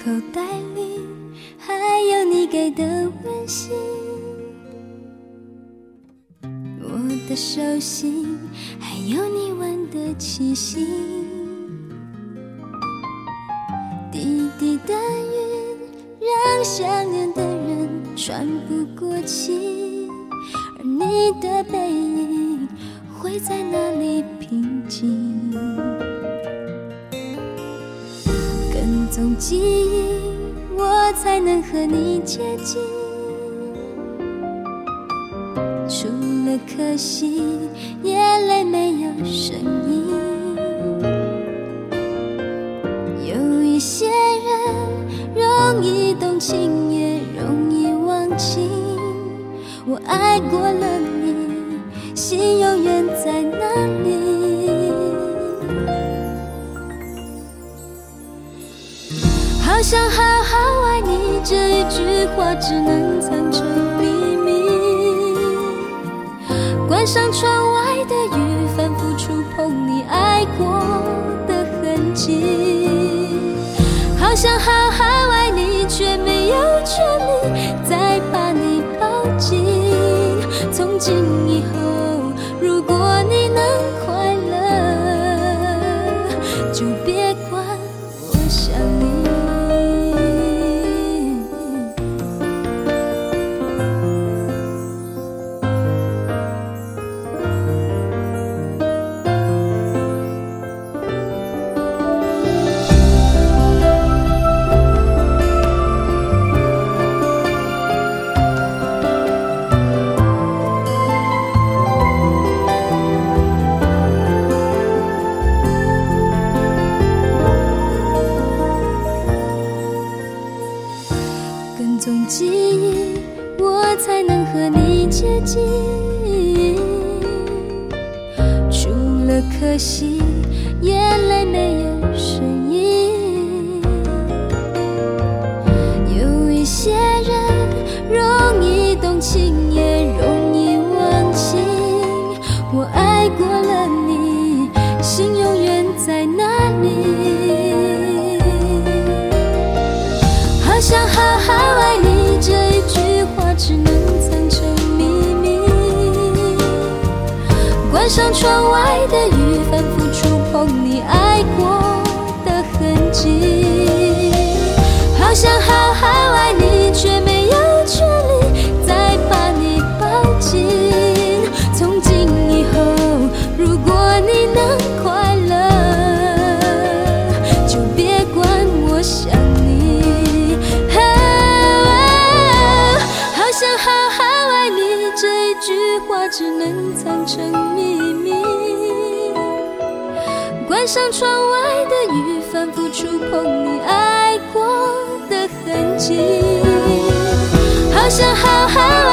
口袋里还有你给的温馨，我的手心还有你闻的气息，滴滴的雨让想念的人喘不过气，而你的背影会在哪里平静？跟踪记忆，我才能和你接近。除了可惜，眼泪没有声音。有一些人容易动情，也容易忘情。我爱过了你，心永远在哪里？好想好好爱你，这一句话只能藏成秘密。关上窗外的雨，反复触碰你爱过的痕迹。好想好好爱你，却没有权利再把你抱紧。从今以后，如果你能快乐，就别管我想你。跟踪记忆，我才能和你接近。除了可惜，眼泪没有声音。有一些人容易动情，也容易忘情。我爱过了你，心永远在哪里？好想好好爱你，这一句话只能藏成秘密。关上窗外的雨，反复触碰你爱过的痕迹。好想好好爱你，却没有权利再把你抱紧。从今以后，如果你能快乐，就别管我想你。好想好好爱你，这一句话只能藏成秘密。关上窗外的雨，反复触碰你爱过的痕迹。好想好好